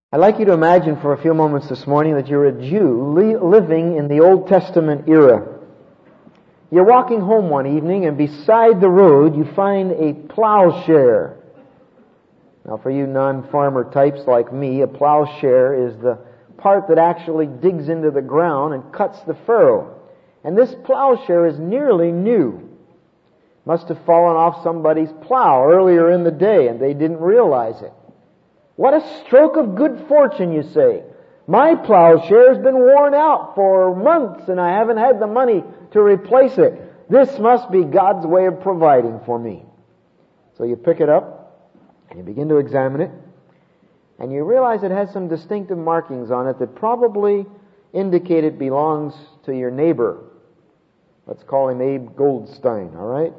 I'd like you to imagine for a few moments this morning that you're a Jew living in the Old Testament era. You're walking home one evening, and beside the road you find a plowshare. Now, for you non-farmer types like me, a plowshare is the part that actually digs into the ground and cuts the furrow. And this plowshare is nearly new. Must have fallen off somebody's plow earlier in the day, and they didn't realize it. What a stroke of good fortune, you say. My plowshare has been worn out for months and I haven't had the money to replace it. This must be God's way of providing for me. So you pick it up and you begin to examine it, and you realize it has some distinctive markings on it that probably indicate it belongs to your neighbor. Let's call him Abe Goldstein, all right?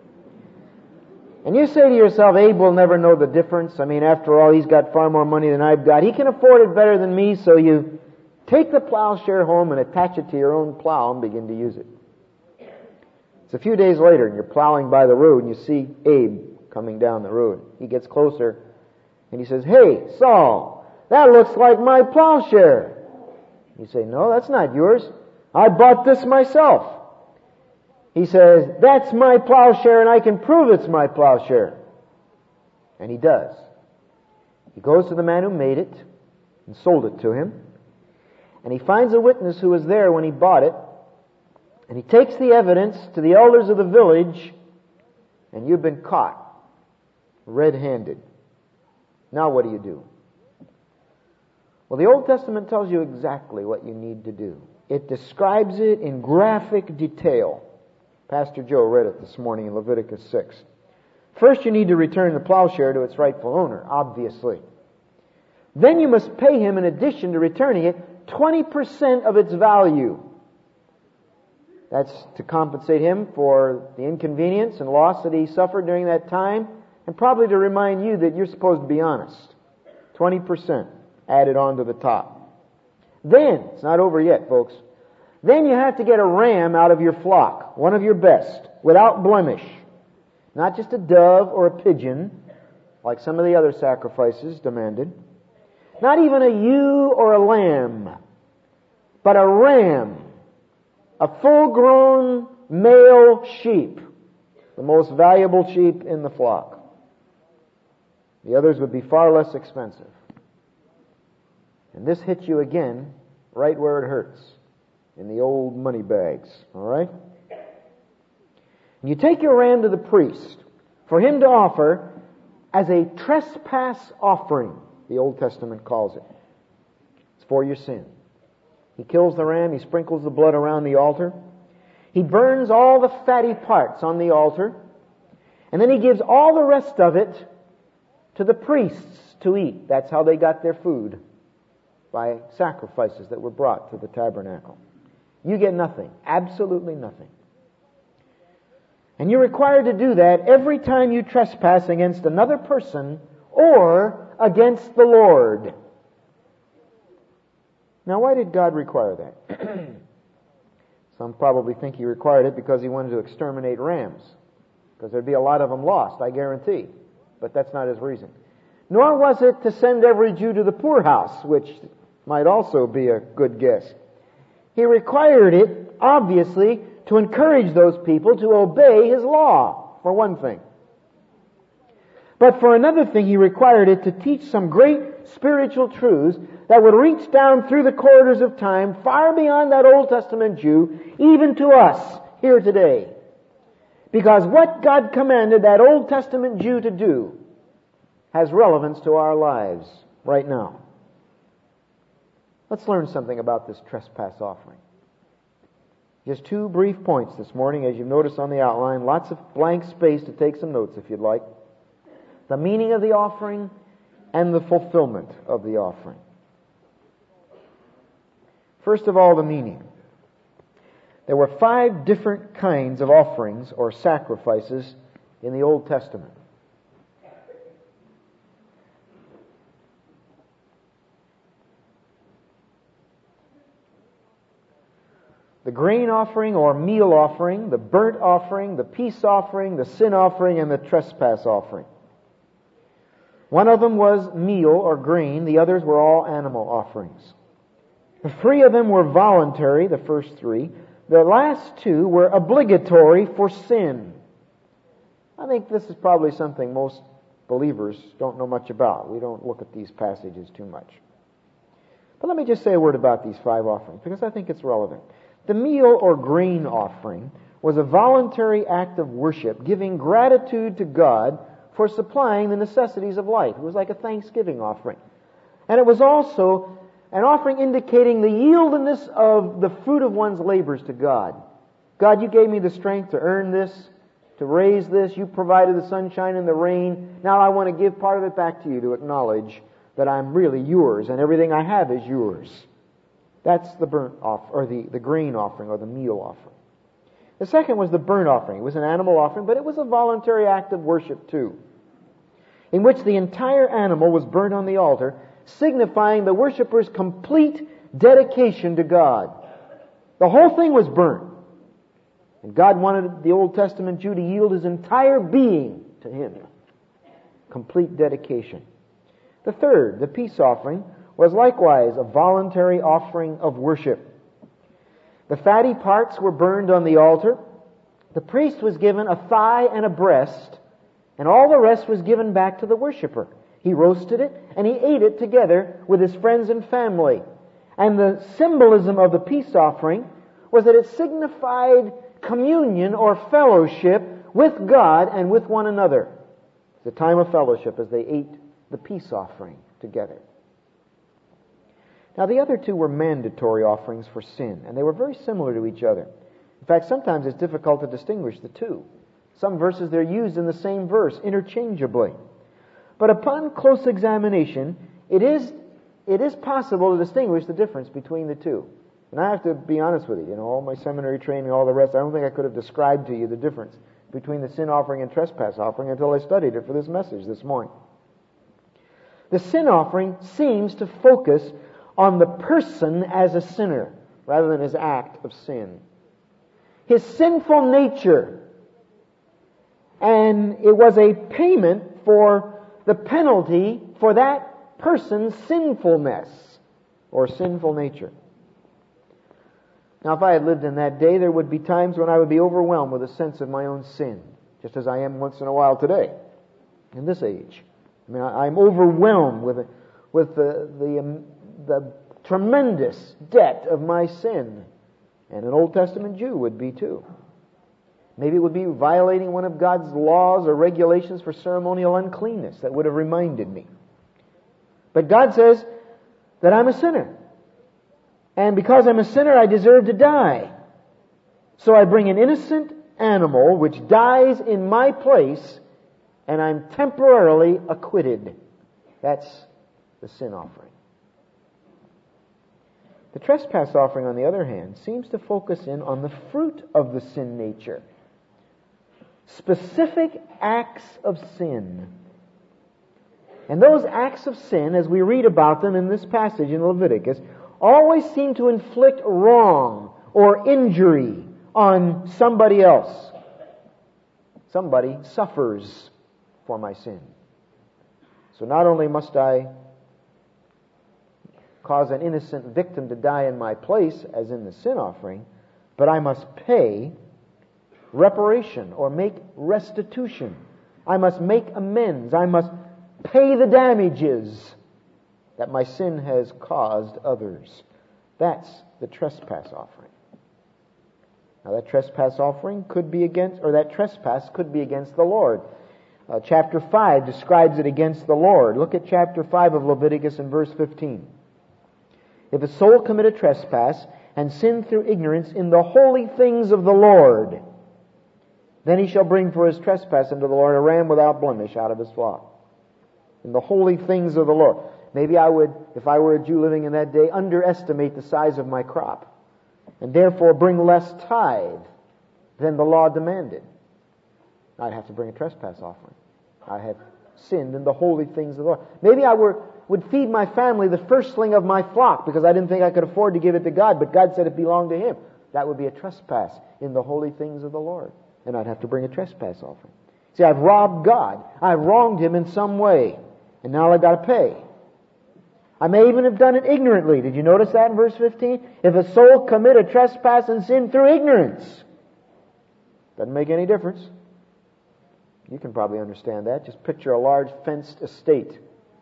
And you say to yourself, Abe will never know the difference. I mean, after all, he's got far more money than I've got. He can afford it better than me, so you take the plowshare home and attach it to your own plow and begin to use it. It's a few days later, and you're plowing by the road, and you see Abe coming down the road. He gets closer, and he says, "Hey, Saul, that looks like my plowshare." You say, "No, that's not yours. I bought this myself." He says, "That's my plowshare and I can prove it's my plowshare." And he does. He goes to the man who made it and sold it to him. And he finds a witness who was there when he bought it. And he takes the evidence to the elders of the village, and you've been caught red-handed. Now what do? Well, the Old Testament tells you exactly what you need to do. It describes it in graphic detail. Pastor Joe read it this morning in Leviticus 6. First, you need to return the plowshare to its rightful owner, obviously. Then you must pay him, in addition to returning it, 20% of its value. That's to compensate him for the inconvenience and loss that he suffered during that time, and probably to remind you that you're supposed to be honest. 20% added on to the top. Then, it's not over yet, folks. Then you have to get a ram out of your flock, one of your best, without blemish. Not just a dove or a pigeon, like some of the other sacrifices demanded. Not even a ewe or a lamb, but a ram, a full-grown male sheep, the most valuable sheep in the flock. The others would be far less expensive. And this hits you again right where it hurts. In the old money bags, all right? And you take your ram to the priest for him to offer as a trespass offering, the Old Testament calls it. It's for your sin. He kills the ram, he sprinkles the blood around the altar. He burns all the fatty parts on the altar, and then he gives all the rest of it to the priests to eat. That's how they got their food, by sacrifices that were brought to the tabernacle. You get nothing. Absolutely nothing. And you're required to do that every time you trespass against another person or against the Lord. Now, why did God require that? Some probably think He required it because He wanted to exterminate rams, because there'd be a lot of them lost, I guarantee. But that's not His reason. Nor was it to send every Jew to the poorhouse, which might also be a good guess. He required it, obviously, to encourage those people to obey His law, for one thing. But for another thing, He required it to teach some great spiritual truths that would reach down through the corridors of time, far beyond that Old Testament Jew, even to us here today. Because what God commanded that Old Testament Jew to do has relevance to our lives right now. Let's learn something about this trespass offering. Just two brief points this morning, as you've noticed on the outline. Lots of blank space to take some notes if you'd like. The meaning of the offering and the fulfillment of the offering. First of all, the meaning. There were 5 different kinds of offerings or sacrifices in the Old Testament. The grain offering or meal offering, the burnt offering, the peace offering, the sin offering, and the trespass offering. One of them was meal or grain. The others were all animal offerings. The 3 of them were voluntary, the first 3. The last 2 were obligatory for sin. I think this is probably something most believers don't know much about. We don't look at these passages too much. But let me just say a word about these 5 offerings, because I think it's relevant. The meal or grain offering was a voluntary act of worship, giving gratitude to God for supplying the necessities of life. It was like a thanksgiving offering. And it was also an offering indicating the yieldedness of the fruit of one's labors to God. God, you gave me the strength to earn this, to raise this. You provided the sunshine and the rain. Now I want to give part of it back to you to acknowledge that I'm really yours and everything I have is yours. That's the burnt or the grain offering or the meal offering. The second was the burnt offering. It was an animal offering, but it was a voluntary act of worship too, in which the entire animal was burnt on the altar, signifying the worshipper's complete dedication to God. The whole thing was burnt. And God wanted the Old Testament Jew to yield his entire being to Him. Complete dedication. The third, the peace offering, was likewise a voluntary offering of worship. The fatty parts were burned on the altar. The priest was given a thigh and a breast, and all the rest was given back to the worshipper. He roasted it, and he ate it together with his friends and family. And the symbolism of the peace offering was that it signified communion or fellowship with God and with one another. The time of fellowship as they ate the peace offering together. Now the other 2 were mandatory offerings for sin, and they were very similar to each other. In fact, sometimes it's difficult to distinguish the 2. Some verses they're used in the same verse interchangeably. But upon close examination, it is possible to distinguish the difference between the 2. And I have to be honest with you, all my seminary training, all the rest, I don't think I could have described to you the difference between the sin offering and trespass offering until I studied it for this message this morning. The sin offering seems to focus on the person as a sinner rather than his act of sin. His sinful nature. And it was a payment for the penalty for that person's sinfulness or sinful nature. Now, if I had lived in that day, there would be times when I would be overwhelmed with a sense of my own sin, just as I am once in a while today, in this age. I mean, I'm overwhelmed with the tremendous debt of my sin. And an Old Testament Jew would be too. Maybe it would be violating one of God's laws or regulations for ceremonial uncleanness that would have reminded me. But God says that I'm a sinner. And because I'm a sinner, I deserve to die. So I bring an innocent animal which dies in my place, and I'm temporarily acquitted. That's the sin offering. The trespass offering, on the other hand, seems to focus in on the fruit of the sin nature. Specific acts of sin. And those acts of sin, as we read about them in this passage in Leviticus, always seem to inflict wrong or injury on somebody else. Somebody suffers for my sin. So not only must I cause an innocent victim to die in my place, as in the sin offering, but I must pay reparation or make restitution. I must make amends. I must pay the damages that my sin has caused others. That's the trespass offering. Now that trespass offering could be against, or that trespass could be against the Lord. Chapter 5 describes it against the Lord. Look at chapter 5 of Leviticus in verse 15. If a soul commit a trespass and sin through ignorance in the holy things of the Lord, then he shall bring for his trespass unto the Lord a ram without blemish out of his flock. In the holy things of the Lord. Maybe I would, if I were a Jew living in that day, underestimate the size of my crop, and therefore bring less tithe than the law demanded. I'd have to bring a trespass offering. I have sinned in the holy things of the Lord. Maybe I would feed my family the firstling of my flock because I didn't think I could afford to give it to God, but God said it belonged to Him. That would be a trespass in the holy things of the Lord. And I'd have to bring a trespass offering. See, I've robbed God. I've wronged Him in some way. And now I've got to pay. I may even have done it ignorantly. Did you notice that in verse 15? If a soul commit a trespass and sin through ignorance, doesn't make any difference. You can probably understand that. Just picture a large fenced estate.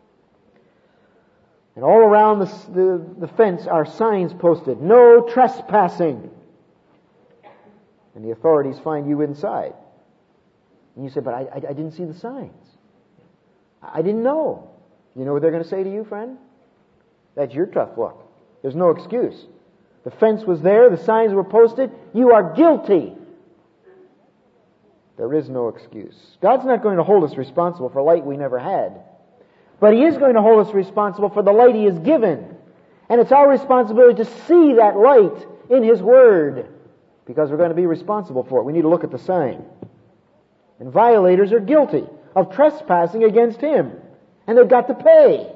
And all around the fence are signs posted. No trespassing. And the authorities find you inside. And you say, but I didn't see the signs. I didn't know. You know what they're going to say to you, friend? That's your tough luck. There's no excuse. The fence was there. The signs were posted. You are guilty. There is no excuse. God's not going to hold us responsible for light we never had. But He is going to hold us responsible for the light He has given. And it's our responsibility to see that light in His Word. Because we're going to be responsible for it. We need to look at the sign. And violators are guilty of trespassing against Him. And they've got to pay.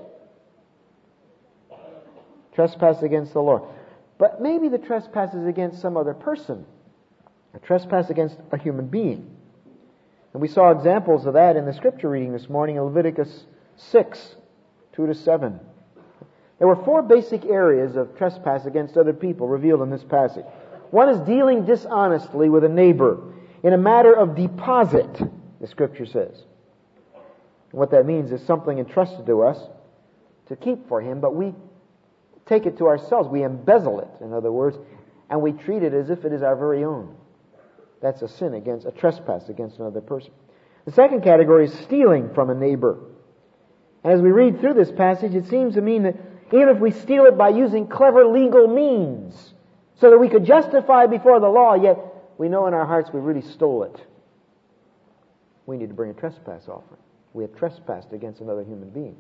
Trespass against the Lord. But maybe the trespass is against some other person. A trespass against a human being. And we saw examples of that in the scripture reading this morning in Leviticus 6, 2-7. There were 4 basic areas of trespass against other people revealed in this passage. One is dealing dishonestly with a neighbor in a matter of deposit, the scripture says. And what that means is something entrusted to us to keep for him, but we take it to ourselves. We embezzle it, in other words, and we treat it as if it is our very own. That's a sin against, a trespass against another person. The second category is stealing from a neighbor. And as we read through this passage, it seems to mean that even if we steal it by using clever legal means, so that we could justify before the law, yet we know in our hearts we really stole it, we need to bring a trespass offering. We have trespassed against another human being.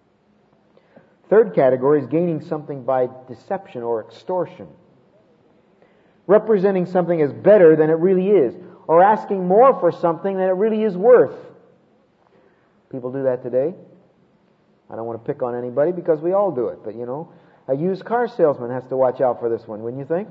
Third category is gaining something by deception or extortion. Representing something as better than it really is, or asking more for something than it really is worth. People do that today. I don't want to pick on anybody because we all do it, but you know, a used car salesman has to watch out for this one, wouldn't you think?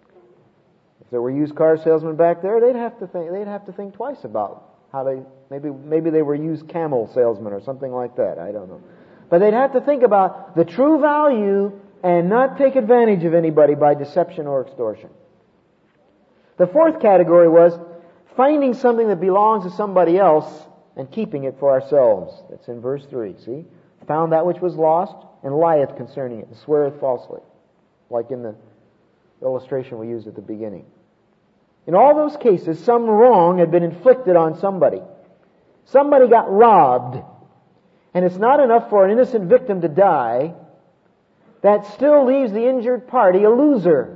If there were used car salesmen back there, they'd have to think twice about how they maybe they were used camel salesmen or something like that. I don't know. But they'd have to think about the true value and not take advantage of anybody by deception or extortion. The fourth category was finding something that belongs to somebody else and keeping it for ourselves. That's in verse 3, see? Found that which was lost and lieth concerning it and sweareth falsely, like in the illustration we used at the beginning. In all those cases, some wrong had been inflicted on somebody. Somebody got robbed. And it's not enough for an innocent victim to die. That still leaves the injured party a loser.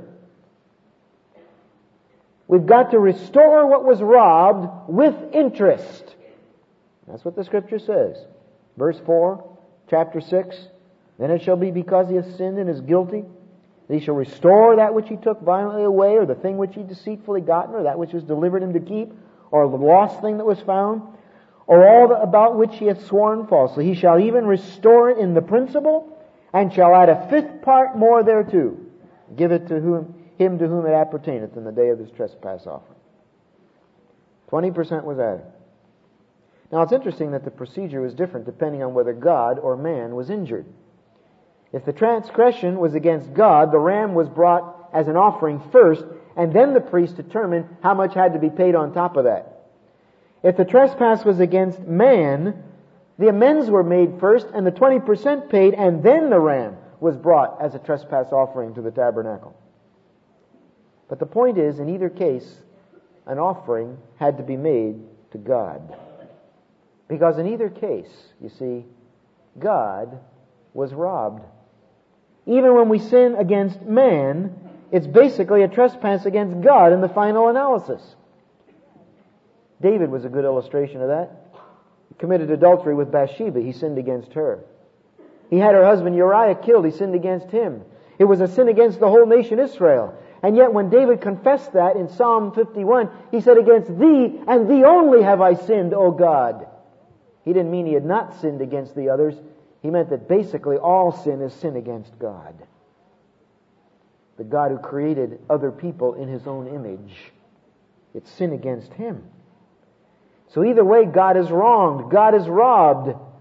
We've got to restore what was robbed with interest. That's what the scripture says. Verse 4, chapter 6. Then it shall be because he has sinned and is guilty, that he shall restore that which he took violently away, or the thing which he deceitfully gotten, or that which was delivered him to keep, or the lost thing that was found, or all about which he hath sworn falsely. He shall even restore it in the principal, and shall add a fifth part more thereto. Give it to him to whom it appertaineth in the day of his trespass offering. 20% was added. Now it's interesting that the procedure was different depending on whether God or man was injured. If the transgression was against God, the ram was brought as an offering first, and then the priest determined how much had to be paid on top of that. If the trespass was against man, the amends were made first, and the 20% paid, and then the ram was brought as a trespass offering to the tabernacle. But the point is, in either case, an offering had to be made to God. Because in either case, you see, God was robbed. Even when we sin against man, it's basically a trespass against God in the final analysis. David was a good illustration of that. He committed adultery with Bathsheba. He sinned against her. He had her husband Uriah killed. He sinned against him. It was a sin against the whole nation Israel. And yet when David confessed that in Psalm 51, he said, against thee and thee only have I sinned, O God. He didn't mean he had not sinned against the others. He meant that basically all sin is sin against God. The God who created other people in His own image. It's sin against Him. So either way, God is wronged. God is robbed.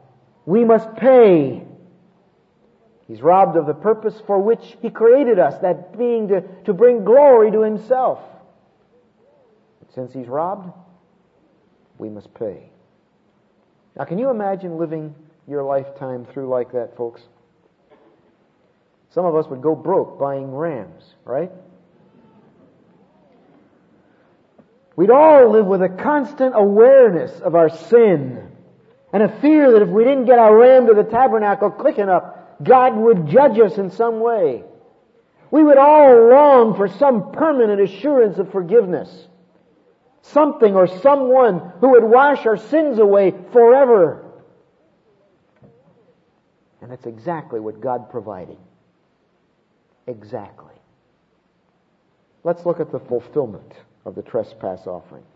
We must pay. He's robbed of the purpose for which He created us, that being to bring glory to Himself. Since He's robbed, we must pay. Now, can you imagine living your lifetime through like that, folks? Some of us would go broke buying rams, right? We'd all live with a constant awareness of our sin and a fear that if we didn't get our ram to the tabernacle quick enough, God would judge us in some way. We would all long for some permanent assurance of forgiveness. Something or someone who would wash our sins away forever. And that's exactly what God provided. Exactly. Let's look at the fulfillment of the trespass offering.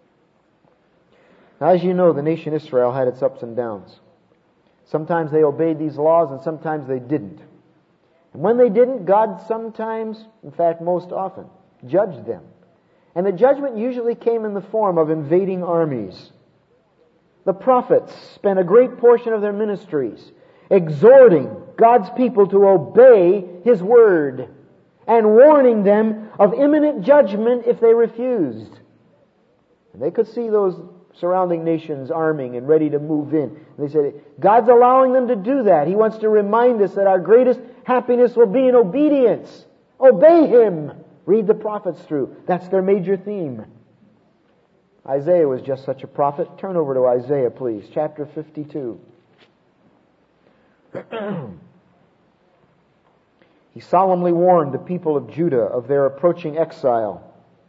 Now, as you know, the nation Israel had its ups and downs. Sometimes they obeyed these laws and sometimes they didn't. And when they didn't, God sometimes, in fact most often, judged them. And the judgment usually came in the form of invading armies. The prophets spent a great portion of their ministries exhorting God's people to obey His word and warning them of imminent judgment if they refused. And they could see those surrounding nations arming and ready to move in. And they said, God's allowing them to do that. He wants to remind us that our greatest happiness will be in obedience. Obey Him. Read the prophets through. That's their major theme. Isaiah was just such a prophet. Turn over to Isaiah, please. Chapter 52. He solemnly warned the people of Judah of their approaching exile.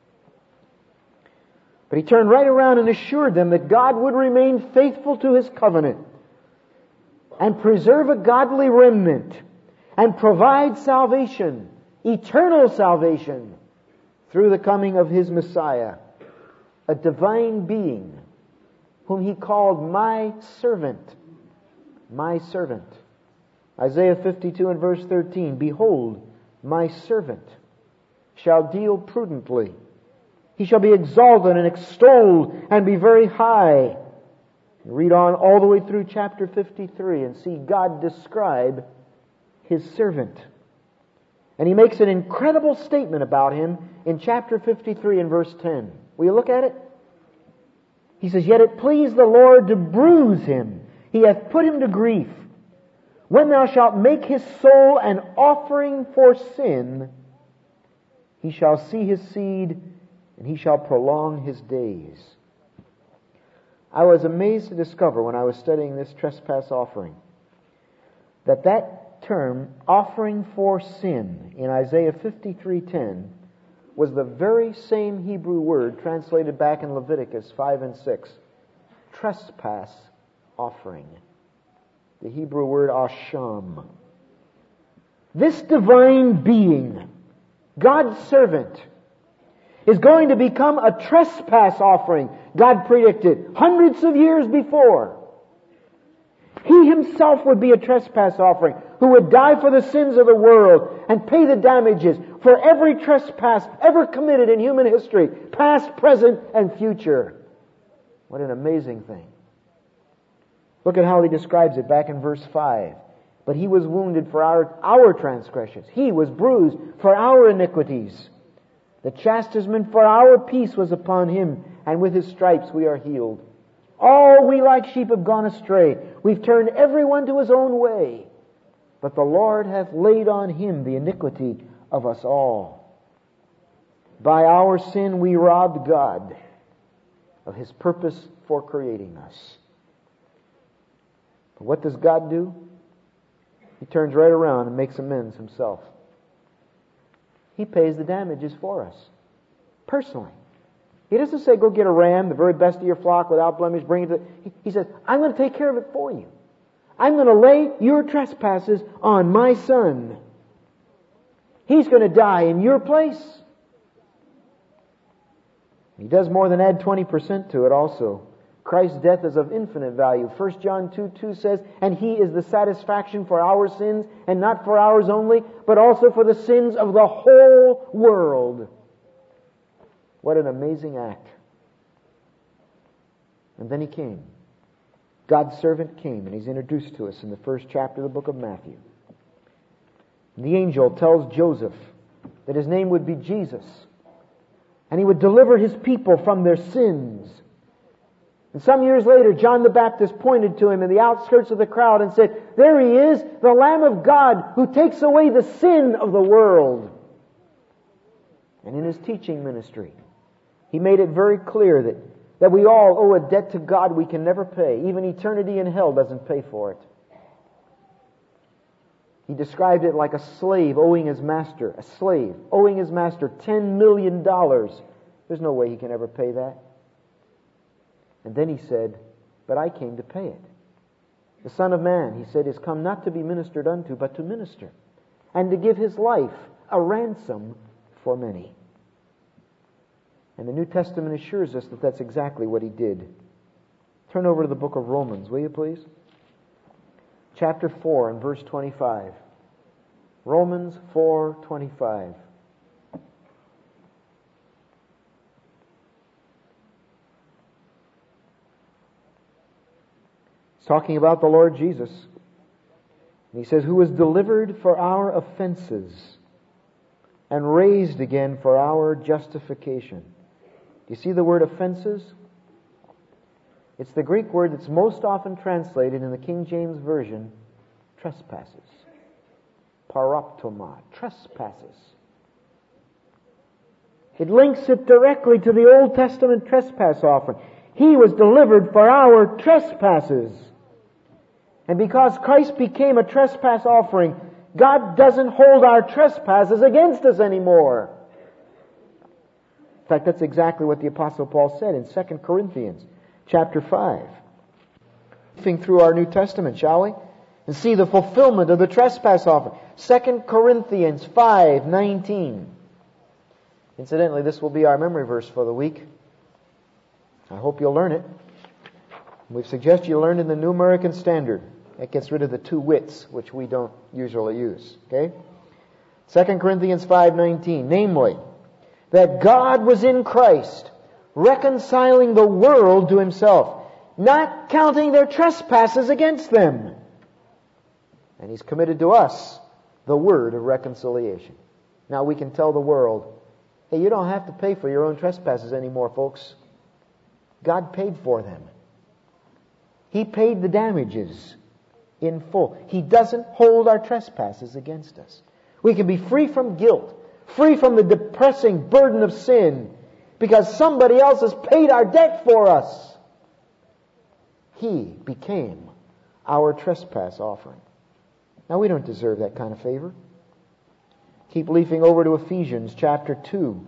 But he turned right around and assured them that God would remain faithful to His covenant and preserve a godly remnant and provide salvation, eternal salvation, through the coming of His Messiah, a divine being whom He called my servant. My servant. Isaiah 52 and verse 13, Behold, my servant shall deal prudently. He shall be exalted and extolled and be very high. Read on all the way through chapter 53 and see God describe His servant. And He makes an incredible statement about Him in chapter 53 and verse 10. Will you look at it? He says, Yet it pleased the Lord to bruise him. He hath put him to grief. When thou shalt make his soul an offering for sin, he shall see his seed, and he shall prolong his days. I was amazed to discover when I was studying this trespass offering that term, offering for sin, in Isaiah 53:10, was the very same Hebrew word translated back in Leviticus 5 and 6. Trespass offering. The Hebrew word asham. This divine being, God's servant, is going to become a trespass offering. God predicted hundreds of years before. He Himself would be a trespass offering who would die for the sins of the world and pay the damages for every trespass ever committed in human history, past, present, and future. What an amazing thing. Look at how He describes it back in verse 5. But He was wounded for our transgressions. He was bruised for our iniquities. The chastisement for our peace was upon Him, and with His stripes we are healed. All we like sheep have gone astray. We've turned everyone to his own way. But the Lord hath laid on Him the iniquity of us all. By our sin we robbed God of His purpose for creating us. But what does God do? He turns right around and makes amends Himself. He pays the damages for us. Personally. He doesn't say, go get a ram, the very best of your flock without blemish, bring it to... He says, I'm going to take care of it for you. I'm going to lay your trespasses on my Son. He's going to die in your place. He does more than add 20% to it also. Christ's death is of infinite value. 1 John 2:2 says, and He is the satisfaction for our sins, and not for ours only, but also for the sins of the whole world. What an amazing act. And then He came. God's servant came, and he's introduced to us in the first chapter of the book of Matthew. And the angel tells Joseph that his name would be Jesus, and he would deliver his people from their sins. And some years later, John the Baptist pointed to him in the outskirts of the crowd and said, "There he is, the Lamb of God who takes away the sin of the world." And in his teaching ministry, he made it very clear that we all owe a debt to God we can never pay. Even eternity in hell doesn't pay for it. He described it like a slave owing his master $10 million. There's no way he can ever pay that. And then he said, "But I came to pay it. The Son of Man," he said, "is come not to be ministered unto, but to minister, and to give his life a ransom for many." And the New Testament assures us that that's exactly what he did. Turn over to the book of Romans, will you please? Chapter 4 and verse 25. Romans 4:25. It's talking about the Lord Jesus. And he says, "Who was delivered for our offenses and raised again for our justification." Do you see the word offenses? It's the Greek word that's most often translated in the King James Version, trespasses. Paraptoma, trespasses. It links it directly to the Old Testament trespass offering. He was delivered for our trespasses. And because Christ became a trespass offering, God doesn't hold our trespasses against us anymore. In fact, that's exactly what the Apostle Paul said in 2 Corinthians chapter 5. Looking through our New Testament, shall we? And see the fulfillment of the trespass offering. 2 Corinthians 5:19. Incidentally, this will be our memory verse for the week. I hope you'll learn it. We suggest you learn in the New American Standard. That gets rid of the two wits, which we don't usually use. Okay? 2 Corinthians 5:19. Namely, that God was in Christ, reconciling the world to himself, not counting their trespasses against them. And he's committed to us the word of reconciliation. Now we can tell the world, hey, you don't have to pay for your own trespasses anymore, folks. God paid for them. He paid the damages in full. He doesn't hold our trespasses against us. We can be free from guilt, free from the depressing burden of sin, because somebody else has paid our debt for us. He became our trespass offering. Now we don't deserve that kind of favor. Keep leafing over to Ephesians chapter 2.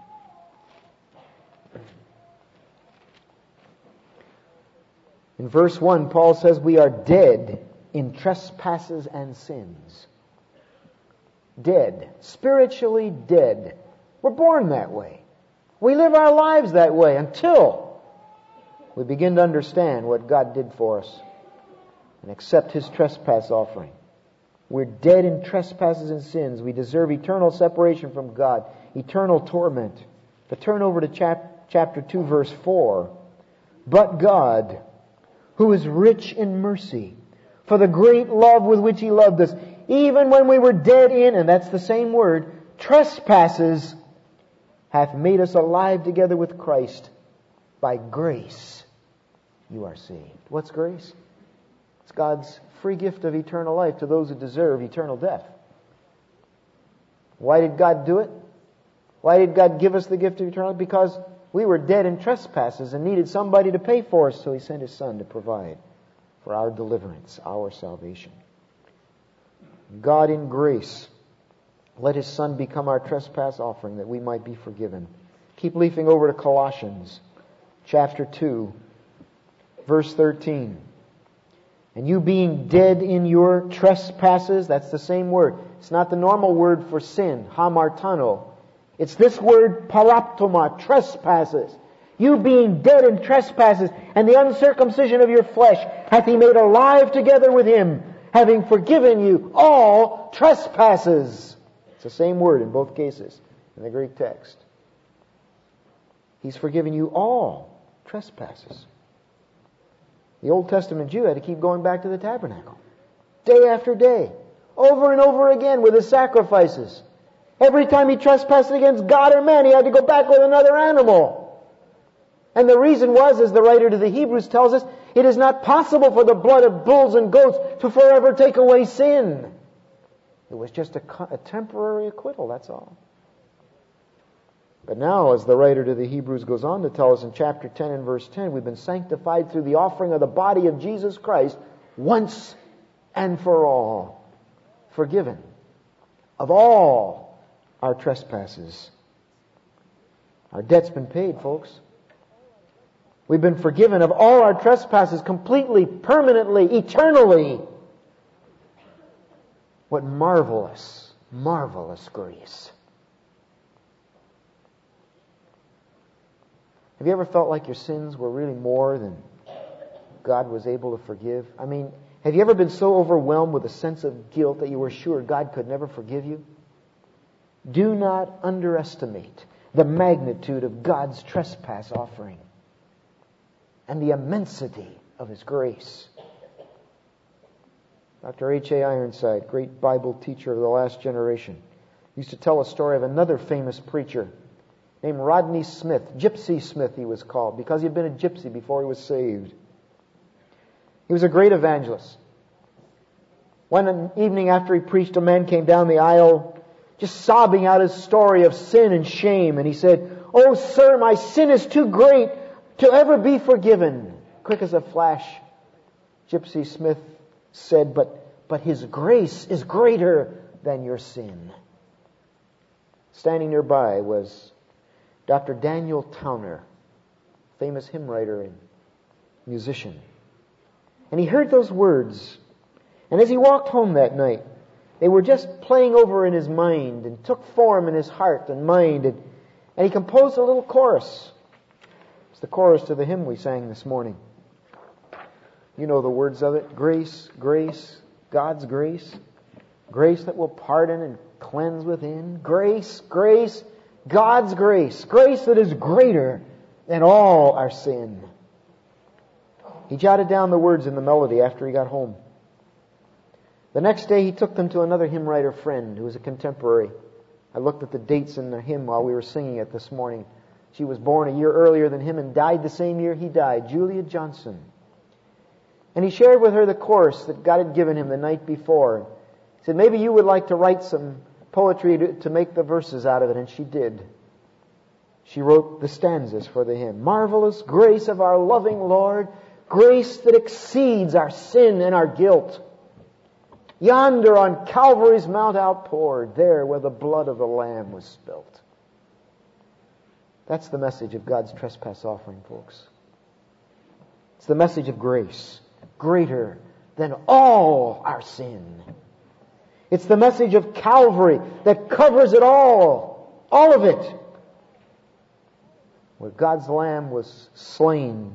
In verse 1, Paul says we are dead in trespasses and sins. Dead. Spiritually dead. We're born that way. We live our lives that way until we begin to understand what God did for us and accept His trespass offering. We're dead in trespasses and sins. We deserve eternal separation from God, eternal torment. But turn over to chapter 2, verse 4. But God, who is rich in mercy, for the great love with which He loved us, even when we were dead in, and that's the same word, trespasses, hath made us alive together with Christ. By grace you are saved. What's grace? It's God's free gift of eternal life to those who deserve eternal death. Why did God do it? Why did God give us the gift of eternal life? Because we were dead in trespasses and needed somebody to pay for us, so He sent His Son to provide for our deliverance, our salvation. God in grace let His Son become our trespass offering that we might be forgiven. Keep leafing over to Colossians chapter 2, verse 13. And you being dead in your trespasses, that's the same word. It's not the normal word for sin, hamartano. It's this word, paraptoma, trespasses. You being dead in trespasses and the uncircumcision of your flesh hath He made alive together with Him, having forgiven you all trespasses. It's the same word in both cases in the Greek text. He's forgiven you all trespasses. The Old Testament Jew had to keep going back to the tabernacle. Day after day. Over and over again with his sacrifices. Every time he trespassed against God or man, he had to go back with another animal. And the reason was, as the writer to the Hebrews tells us, it is not possible for the blood of bulls and goats to forever take away sin. It was just a temporary acquittal, that's all. But now, as the writer to the Hebrews goes on to tell us in chapter 10 and verse 10, we've been sanctified through the offering of the body of Jesus Christ once and for all. Forgiven of all our trespasses. Our debt's been paid, folks. We've been forgiven of all our trespasses completely, permanently, eternally. What marvelous, marvelous grace. Have you ever felt like your sins were really more than God was able to forgive? I mean, have you ever been so overwhelmed with a sense of guilt that you were sure God could never forgive you? Do not underestimate the magnitude of God's trespass offering and the immensity of His grace. Dr. H.A. Ironside, great Bible teacher of the last generation, used to tell a story of another famous preacher named Rodney Smith. Gypsy Smith he was called, because he'd been a gypsy before he was saved. He was a great evangelist. One evening after he preached, a man came down the aisle just sobbing out his story of sin and shame. And he said, "Oh, sir, my sin is too great to ever be forgiven." Quick as a flash, Gypsy Smith said, but His grace is greater than your sin. Standing nearby was Dr. Daniel Towner, famous hymn writer and musician. And he heard those words. And as he walked home that night, they were just playing over in his mind and took form in his heart and mind. And he composed a little chorus. It's the chorus to the hymn we sang this morning. You know the words of it. Grace, grace, God's grace. Grace that will pardon and cleanse within. Grace, grace, God's grace. Grace that is greater than all our sin. He jotted down the words in the melody after he got home. The next day he took them to another hymn writer friend who was a contemporary. I looked at the dates in the hymn while we were singing it this morning. She was born a year earlier than him and died the same year he died, Julia Johnson. And he shared with her the chorus that God had given him the night before. He said, "Maybe you would like to write some poetry to make the verses out of it," and she did. She wrote the stanzas for the hymn. Marvelous grace of our loving Lord, grace that exceeds our sin and our guilt. Yonder on Calvary's Mount outpoured, there where the blood of the Lamb was spilt. That's the message of God's trespass offering, folks. It's the message of grace, greater than all our sin. It's the message of Calvary that covers it all of it. Where God's Lamb was slain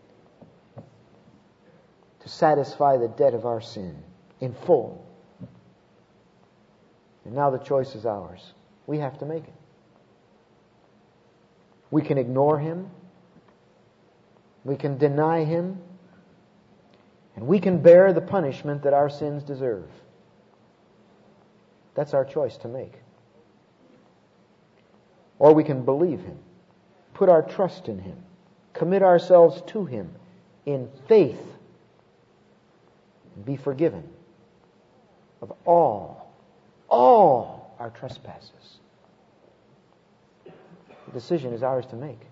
to satisfy the debt of our sin in full. And now the choice is ours. We have to make it. We can ignore Him. We can deny Him. And we can bear the punishment that our sins deserve. That's our choice to make. Or we can believe Him, put our trust in Him, commit ourselves to Him in faith, and be forgiven of all our trespasses. The decision is ours to make.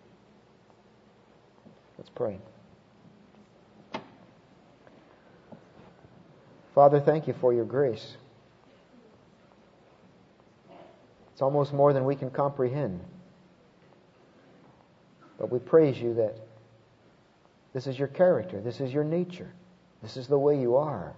Let's pray. Father, thank You for Your grace. It's almost more than we can comprehend. But we praise You that this is Your character, this is Your nature, this is the way You are.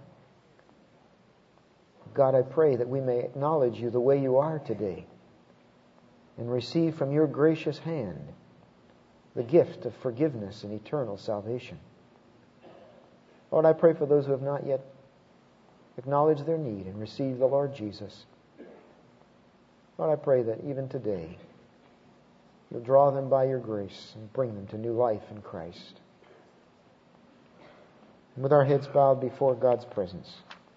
God, I pray that we may acknowledge You the way You are today and receive from Your gracious hand the gift of forgiveness and eternal salvation. Lord, I pray for those who have not yet acknowledged their need and received the Lord Jesus. Lord, I pray that even today You'll draw them by Your grace and bring them to new life in Christ. With our heads bowed before God's presence,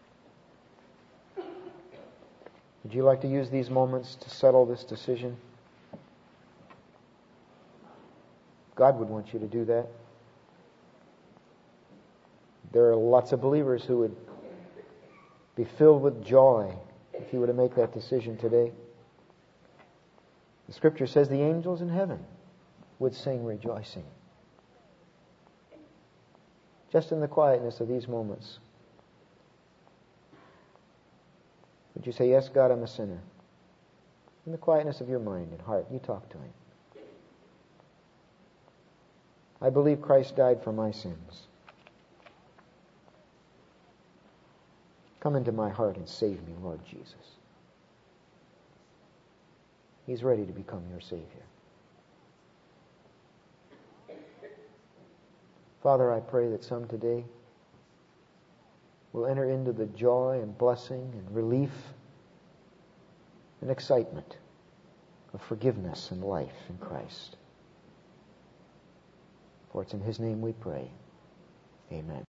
would you like to use these moments to settle this decision? God would want you to do that. There are lots of believers who would be filled with joy if you were to make that decision today. The Scripture says the angels in heaven would sing rejoicing. Just in the quietness of these moments, would you say, yes, God, I'm a sinner? In the quietness of your mind and heart, you talk to Him. I believe Christ died for my sins. Come into my heart and save me, Lord Jesus. He's ready to become your Savior. Father, I pray that some today will enter into the joy and blessing and relief and excitement of forgiveness and life in Christ. For it's in His name we pray. Amen.